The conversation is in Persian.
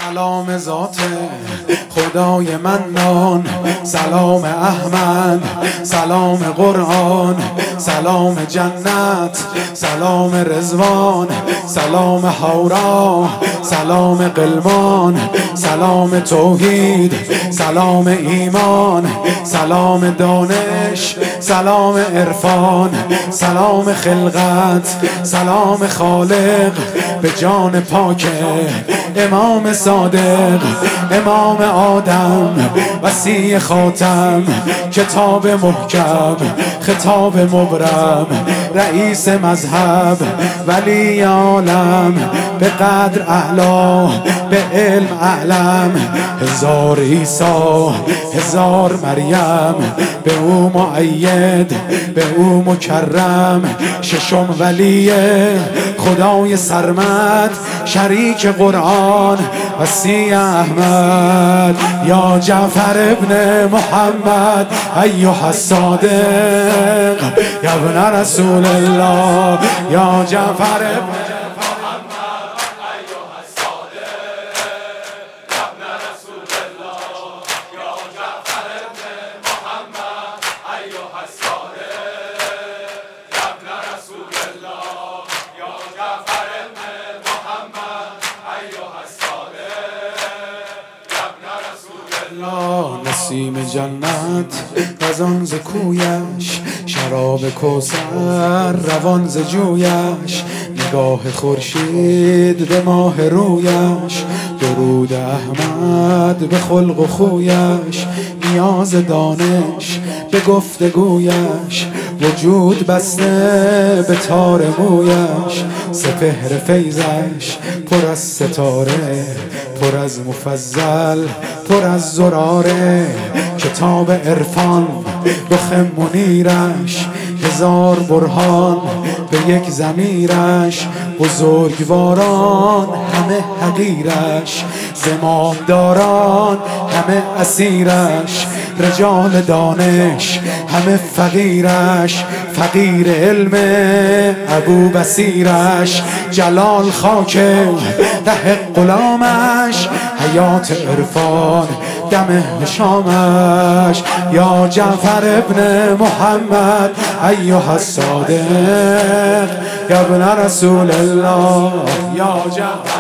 سلام ذات خدای منان، سلام احمد، سلام قرآن، سلام جنت، سلام رضوان، سلام حورا، سلام قلمان، سلام توحید، سلام ایمان، سلام دانش، سلام عرفان، سلام خلقت، سلام خالق به جان پاک امام صادق، امام آدم، وصی خاتم، کتاب محکم، خطاب مبرم، رئیس مذهب، ولی عالم، به قدر اعلا، به علم اعلم، هزار عیسی، هزار مریم، به او مؤید، به او مکرم، ششم ولی خدای سرمد، شریک قرآن، وصی احمد، یا جعفر ابن محمد ایها الصادق، یا ابن رسول الله، یا جعفر ابن نسیم جنت خزان ز کویش، شراب کوثر روان ز جویش، نگاه خورشید به ماه رویش، درود احمد به خلق و خویش، نیاز دانش به گفتگویش، وجود بسته به تار مویش، سپهر فیضش پر از ستاره، پر از مفضل، پر از زراره، کتاب عرفان رخ منیرش، هزار برهان به یک ضمیرش، بزرگواران همه حقیرش، زمامداران همه اسیرش، رجال دانش همه فقیرش، فقیر علم ابو بصیرش، جلال خاک ره غلامش، حیات عرفان دم هشامش، یا جعفر ابن محمد ایها الصادق، یا ابن رسول الله، یا جعفر